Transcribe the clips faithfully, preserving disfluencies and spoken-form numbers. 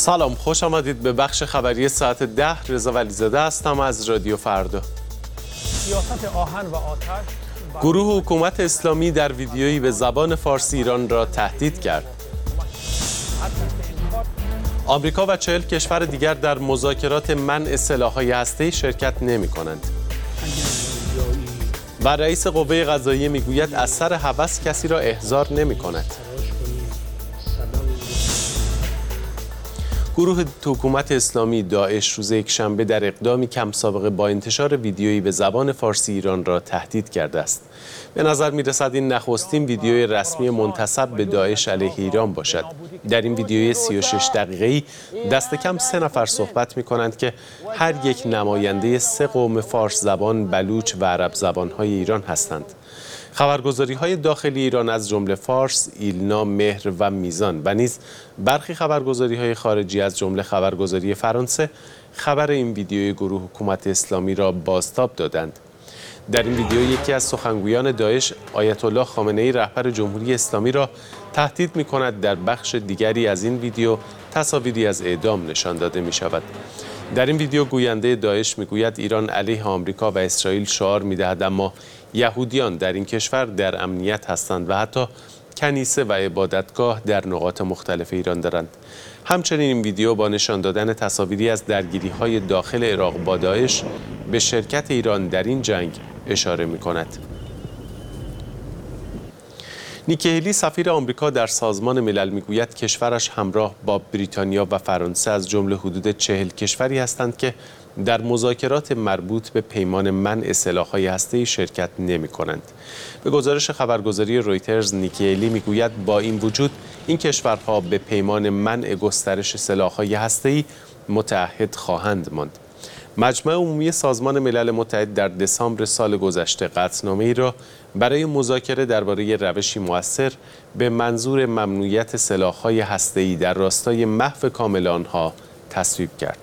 سلام، خوش آمدید به بخش خبری ساعت ده. رضا ولیزاده هستم از رادیو فردا. سیاست آهن و آتش گروه حکومت اسلامی در ویدیویی به زبان فارسی ایران را تهدید کرد. آمریکا و چهل کشور دیگر در مذاکرات منع سلاح‌های هسته‌ای شرکت نمی‌کنند. و رئیس قوه قضاییه میگوید از سر هوس کسی را احضار نمی‌کند. گروه حکومت اسلامی داعش روز یکشنبه در اقدامی کم سابقه با انتشار ویدیویی به زبان فارسی ایران را تهدید کرده است. به نظر می‌رسد این نخستین ویدیوی رسمی منتسب به داعش علیه ایران باشد. در این ویدیوی سی و شش دقیقه‌ای دست کم سه نفر صحبت می‌کنند که هر یک نماینده سه قوم فارس زبان، بلوچ و عرب زبان‌های ایران هستند. خبرگزاری‌های داخلی ایران از جمله فارس، ایلنا، مهر و میزان و نیز برخی خبرگزاری‌های خارجی از جمله خبرگزاری فرانسه خبر این ویدیوی گروه حکومت اسلامی را بازتاب دادند. در این ویدیو یکی از سخنگویان داعش، آیت الله خامنه‌ای رهبر جمهوری اسلامی را تهدید می‌کند. در بخش دیگری از این ویدیو تصاویری از اعدام نشان داده می‌شود. در این ویدیو گوینده داعش میگوید ایران علیه آمریکا و اسرائیل شعار می‌دهد، اما یهودیان در این کشور در امنیت هستند و حتی کنیسه و عبادتگاه در نقاط مختلف ایران دارند. همچنین این ویدیو با نشان دادن تصاویری از درگیری‌های داخل عراق با داعش به شرکت ایران در این جنگ اشاره می‌کند. نیکی هلی سفیر آمریکا در سازمان ملل میگوید کشورش همراه با بریتانیا و فرانسه از جمله حدود چهل کشوری هستند که در مذاکرات مربوط به پیمان منع سلاح‌های هسته‌ای شرکت نمی‌کنند. به گزارش خبرگزاری رویترز، نیکی هلی میگوید با این وجود این کشورها به پیمان منع گسترش سلاح‌های هسته‌ای متعهد خواهند ماند. مجمع عمومی سازمان ملل متحد در دسامبر سال گذشته قطعنامه‌ای را برای مذاکره درباره روشی مؤثر به منظور ممنوعیت سلاح‌های هسته‌ای در راستای محو کامل آنها تصویب کرد.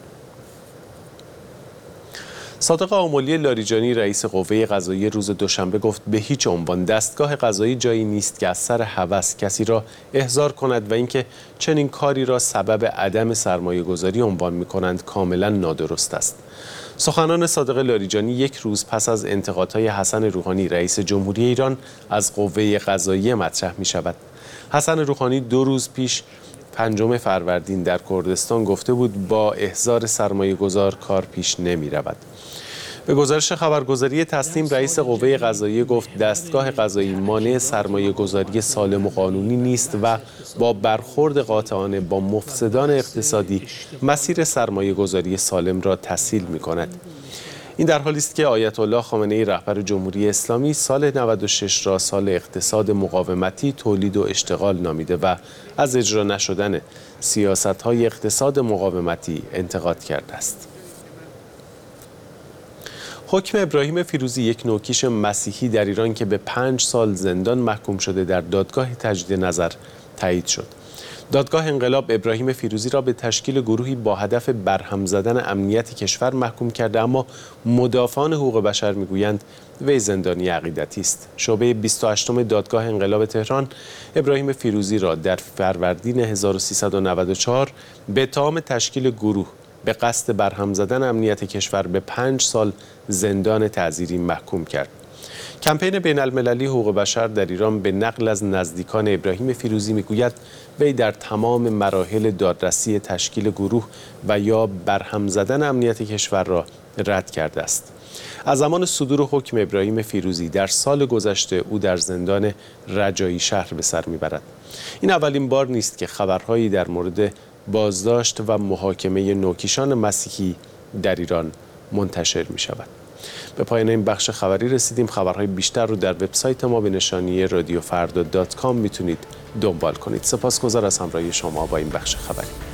صادق آملی لاریجانی رئیس قوه قضاییه روز دوشنبه گفت به هیچ عنوان دستگاه قضایی جایی نیست که از سر هوس کسی را احضار کند و اینکه چنین کاری را سبب عدم سرمایه‌گذاری عنوان می‌کنند کاملا نادرست است. سخنان صادق لاریجانی یک روز پس از انتقادهای حسن روحانی رئیس جمهوری ایران از قوه قضاییه مطرح می‌شود. حسن روحانی دو روز پیش پنجم فروردین در کردستان گفته بود با احضار سرمایه‌گذار کار پیش نمی‌رود. به گزارش خبرگزاری تسنیم، رئیس قوه قضاییه گفت دستگاه قضایی مانع سرمایه‌گذاری سالم و قانونی نیست و با برخورد قاطعانه با مفسدان اقتصادی مسیر سرمایه‌گذاری سالم را تسهیل می‌کند. این در حالی است که آیت الله خامنه‌ای رهبر جمهوری اسلامی سال نود و شش را سال اقتصاد مقاومتی، تولید و اشتغال نامیده و از اجرا نشدن سیاست‌های اقتصاد مقاومتی انتقاد کرده است. حکم ابراهیم فیروزی، یک نوکیش مسیحی در ایران که به پنج سال زندان محکوم شده، در دادگاه تجدید نظر تایید شد. دادگاه انقلاب ابراهیم فیروزی را به تشکیل گروهی با هدف برهم زدن امنیت کشور محکوم کرده، اما مدافعان حقوق بشر میگویند وی زندانی عقیدتی است. شعبه بیست و هشتم دادگاه انقلاب تهران ابراهیم فیروزی را در فروردین هزار و سیصد و نود و چهار به اتهام تشکیل گروه به قصد برهم زدن امنیت کشور به پنج سال زندان تعزیری محکوم کرد. کمپین بین المللی حقوق بشر در ایران به نقل از نزدیکان ابراهیم فیروزی میگوید وی در تمام مراحل دادرسی تشکیل گروه و یا برهم زدن امنیت کشور را رد کرده است. از زمان صدور حکم ابراهیم فیروزی در سال گذشته او در زندان رجایی شهر به سر میبرد. این اولین بار نیست که خبرهایی در مورد بازداشت و محاکمه نوکیشان مسیحی در ایران منتشر می شود. به پایان این بخش خبری رسیدیم. خبرهای بیشتر رو در وبسایت ما به نشانی رادیو فردا دات کام میتونید دنبال کنید. سپاسگزار از همراهی شما با این بخش خبری.